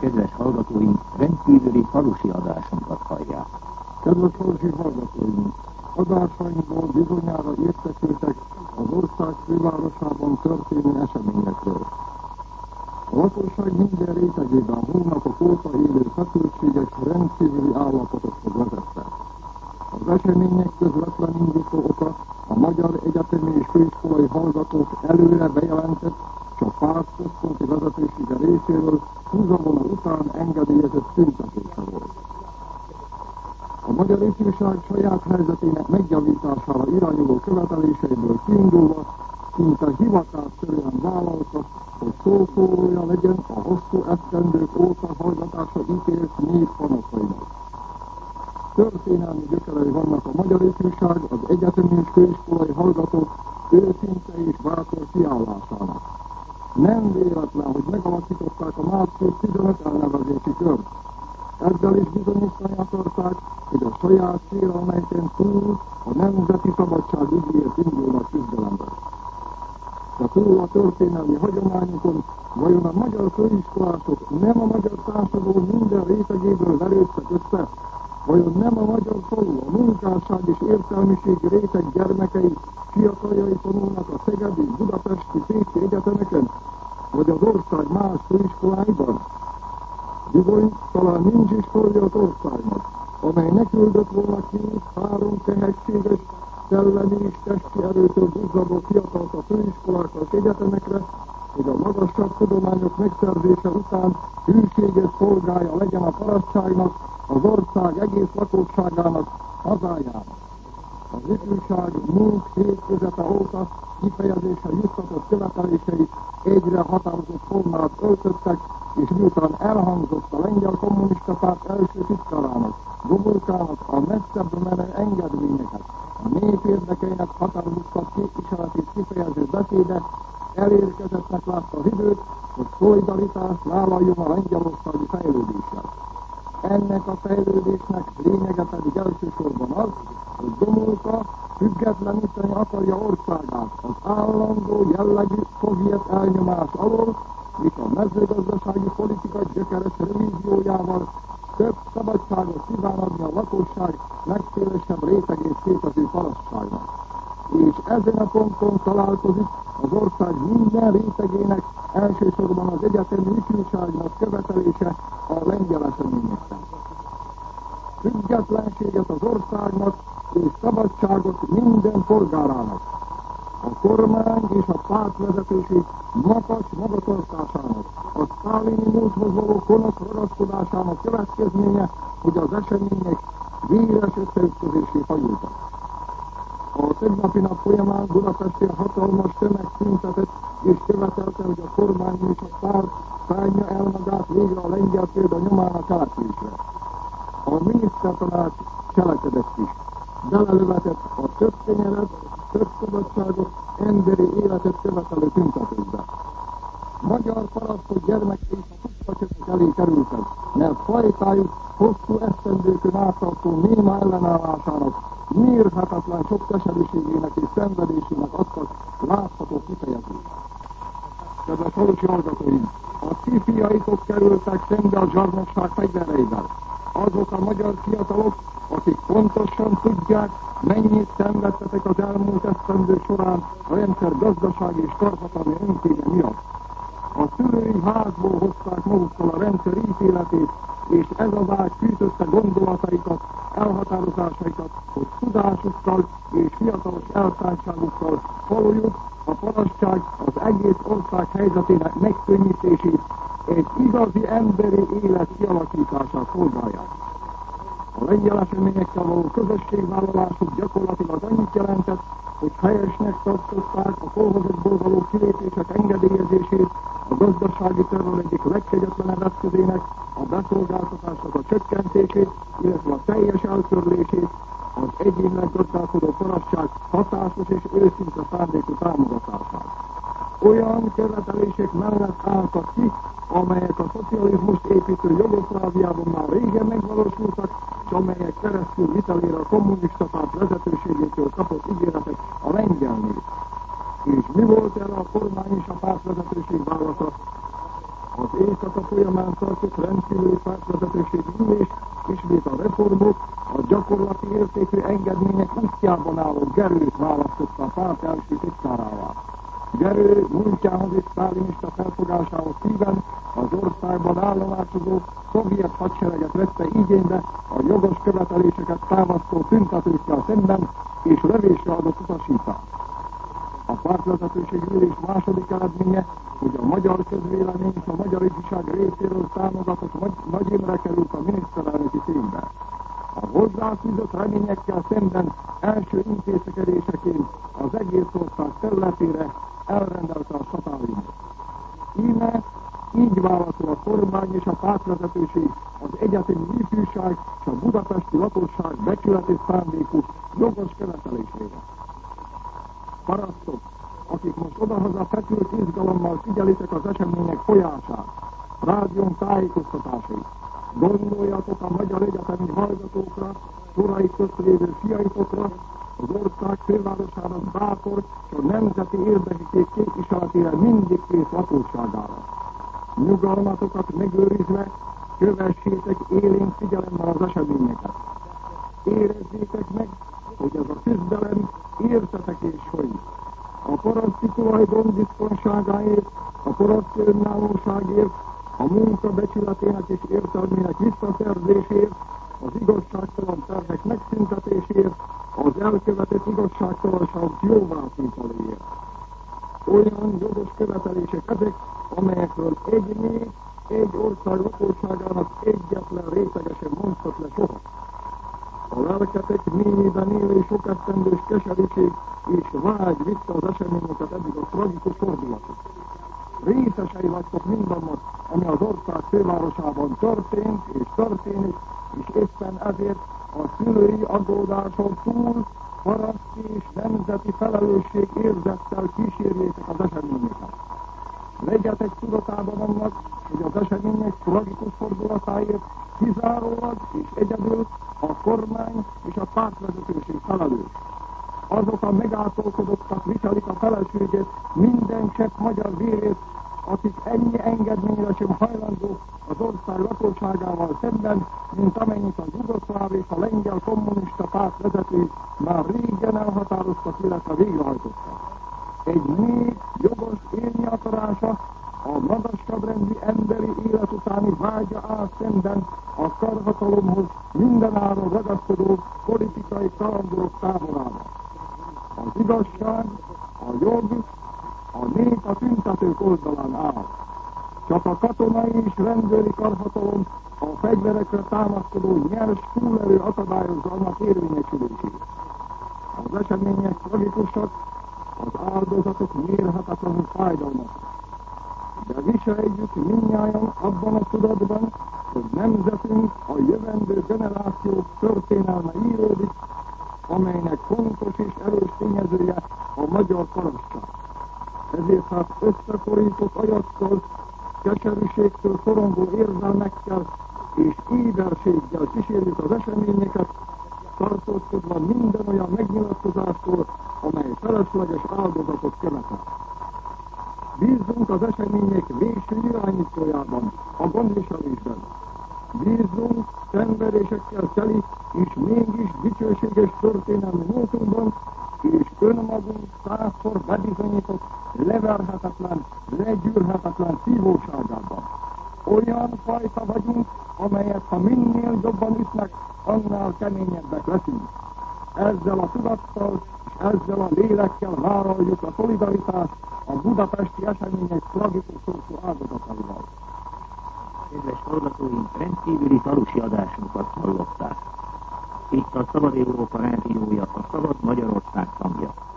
kedves hallgatóink, rendkívüli falusi adásunkat hallják. Kedves falusi hallgatóink, adásainkból bizonyára értesültek az ország fővárosában történő eseményekről. A lakosság minden rétegében hónapok óta élő feszültséges rendkívüli állapotokhoz vezette. Az események közvetlen indító oka a magyar egyetemi és főiskolai hallgatók előre bejelentett, és a párt központi vezetősége részéről húzavona után engedélyezett tüntetése volt. A magyar ifjúság saját helyzetének megjavítására irányuló követeléseiből kiindulva szinte hivatásszerűen vállalta, hogy szószólója legyen a hosszú esztendők óta hallgatásra ítélt nép panaszainak. Történelmi gyökerei vannak a magyar ifjúság, az egyetemi és főiskolai hallgatók őszinte és bátor kiállásának. Nem véletlen, hogy megalakították a március 15 elnevezési kört. Ezzel is bizonyítani akarták, hogy a saját sérelmeiken túl a nemzeti szabadság ügyéért indulnak küzdelembe. De túl a történelmi hagyományokon, vajon a magyar főiskolások nem a magyar társadalom minden rétegéből verődtek össze? Vajon nem a magyar falu, a munkásság és értelmiség réteg gyermekei, fiataljai tanulnak a szegedi, budapesti, pécsi egyetemeken? Vagy az ország más főiskoláiban? Bizony, talán nincs iskolája az országnak, amely ne küldött volna ki 3 tehetséges, szellemi és testi erőtől duzzadó fiatalt a főiskolákra és egyetemekre, hogy a magasabb tudományok megszerzése után hűséges szolgája legyen a parasztságnak, az ország egész lakosságának, hazájának. Az ifjúság múlt hét közete óta kifejezésre juttatott követelései egyre határozott formát öltöttek, és miután elhangzott a lengyel kommunista párt első titkárának, Gomulkának a messzebb menő engedményeket, a nép érdekeinek határozott képviseletét kifejező beszéde, elérkezettnek látta az időt, hogy szolidaritást vállaljon a lengyelországi fejlődéssel. Ennek a fejlődésnek lényege pedig elsősorban az, hogy Gomulka függetleníteni akarja országát az állandó jellegű szovjet elnyomás alól, és a mezőgazdasági politika gyökeres revíziójával több szabadságot kíván adni a lakosság legszélesebb rétegét képező parasztságnak. És ezen a ponton találkozik az ország minden rétegének, elsősorban az egyetemi ifjúságnak követelése a lengyel eseményekkel. Függetlenséget az országnak és szabadságot minden polgárának. A kormány és a pártvezetőség magas magatartásának, a sztálini múlthoz való konok ragaszkodásának következménye, hogy az események véres összeütközésé fajultak. A tegnapi nap folyamán Budapesten hatalmas tömeg tüntetett és követelte, hogy a kormány és a párt szállja el magát végre a lengyel példa nyomán a cselekvésre. A minisztertanács cselekedett is. Belelövetett a több kenyeret, több szabadságot, emberi életet követelő tüntetőkbe. Magyar parasztok gyermekei a pusztacsokok elé kerültek, mert fajtájuk hosszú esztendőkön áttartó néma ellenállásának, mérhetetlen sok keserűségének és szenvedésének adtak látható kifejezést. Kedves falusi hallgatóink, a ti fiaitok kerültek szembe a zsarnokság fegyvereivel. Azok a magyar fiatalok, akik pontosan tudják, mennyit szenvedtetek az elmúlt esztendő során a rendszer gazdasági és tartalmi önkége miatt. A szülői házból hozták magukkal a rendszer ítéletét, és ez az ág fűtötte gondolataikat, elhatározásaikat, hogy tudásukkal és fiatalos elszántságukkal falujuk, a parasztság az egész ország helyzetének megkönnyítését, egy igazi emberi élet kialakítását szolgálják. A lengyel eseményekkel való közösségvállalásuk gyakorlatilag annyit jelentett, hogy helyesnek tartották a kolhozatból való kilépések engedélyezését, a gazdasági terror egyik legkegyetlenebb eszközének, a beszolgáltatásnak a csökkentését, illetve a teljes eltörlését, az egyénileg gazdálkodó parasztság hatásos és őszinte szándékú támogatását. Olyan követelések mellett álltak ki, amelyek a szocializmust építő Jugoszláviában már régen megvalósultak, és amelyek keresztül vitelére a kommunista párt vezetőségétől kapott ígéretek a lengyel nép. És mi volt erre a kormány és a pártvezetőség válasza? Az éjszaka folyamán tartott rendkívüli pártvezetőségi ülés ismét a reformok, a gyakorlati értékű engedmények útjában álló Gerőt választotta a párt első titkárává. Gerő múltjához és sztálinista felfogásához híven az országban állomásozó szovjet hadsereget vette igénybe a jogos követeléseket támasztó tüntetőkkel szemben, és lövésre adott utasítást. A pártvezetőségi ülés második eredménye, hogy a magyar közvélemény és a magyar ifjúság részéről támogatott Nagy Imre került a miniszterelnöki székbe. A hozzáfűzött reményekkel szemben első intézkedéseként az egész ország területére elrendelte a satáliumot. Íme így válaszol a kormány és a pártvezetőség az egyetemi ifjúság és a budapesti lakosság becsületes szándékú jogos követelésére. Parasztok, akik most odahaza fekült izgalommal figyelitek az események folyását, rádión tájékoztatásait, gondoljatok a magyar egyetemi hallgatókra, soraik közt lévő fiaitokra, az ország fővárosának bátor és a nemzeti érdekek képviseletére mindig kész lakosságára. Nyugalmatokat megőrizve, kövessétek élénk figyelemmel az eseményeket. Érezzétek meg, hogy ez a küzdelem értetek és folyik. A paraszti tulajdon biztonságáért, a paraszti önállóságért, a munka becsületének és értelmének visszaszerzésért, az igazságtalan tervek megszüntetéséért, az elkövetett igazságtalanságok jóvátételéért. Olyan jogos követelések ezek, amelyekről egy nép, egy ország lakosságának egyetlen rétegesen mondhat le soha. A lelketek mélyében élő sok esztendős keserűség és vágy vissza az eseményeket eddig a tragikus fordulatot. Részesei vagytok mindannak, ami az ország fővárosában történt és történik, és éppen ezért a szülői aggódáson túl paraszti és nemzeti felelősség érzettel kísérjétek az eseményeket. Legyetek tudatában annak, hogy az események tragikus fordulatáért kizárólag és egyedül a kormány és a pártvezetőség felelős. Azok a megátolkodottak viselik a felelősséget minden csepp magyar vérét, akik ennyi engedményre sem hajlandók az ország lakosságával szemben, mint amennyit a jugoszláv és a lengyel kommunista párt vezetői már régen elhatároztak, illetve végrehajtottak. Egy nép jogos élni akarása, a magasabbrendi emberi élet utáni vágya áll szemben a karhatalomhoz mindenáron ragaszkodó politikai kalandorok táborába. Az igazság, a jog, a nép a tüntetők oldalán áll. Csak a katonai és rendőri karhatalom a fegyverekre támaszkodó nyers túlerő akadályozza annak érvényesülését. Az események tragikusak, az áldozatok mérhetetlenül fájdalmasak. De viseljük mindnyájan abban a tudatban, hogy nemzetünk a jövendő generációk történelme íródik, amelynek fontos és erős tényezője a magyar parasztság. Ezért hát összeforított ajakkal, keserűségtől szorongó érzelmekkel és éberséggel kísérjük az eseményeket, tartózkodva minden olyan megnyilatkozástól, amely felesleges áldozatot követel. Bízzunk az események végső irányítójában, a gondviselésben. Bízzunk szenvedésekkel teli és mégis dicsőséges történelmi múltunkban, és önmagunk százszor bebizonyított, leverhetetlen, legyűrhetetlen szívóságában. Olyan fajta vagyunk, amelyet ha minél jobban ütnek, annál keményebbek leszünk. Ezzel a tudattal és ezzel a lélekkel vállaljuk a szolidaritást a budapesti események tragikus sorsú áldozataival. Kedves hallgatóink, rendkívüli falusi adásunkat hallották. Itt a Szabad Európa rádiója, a Szabad Magyarország hangja.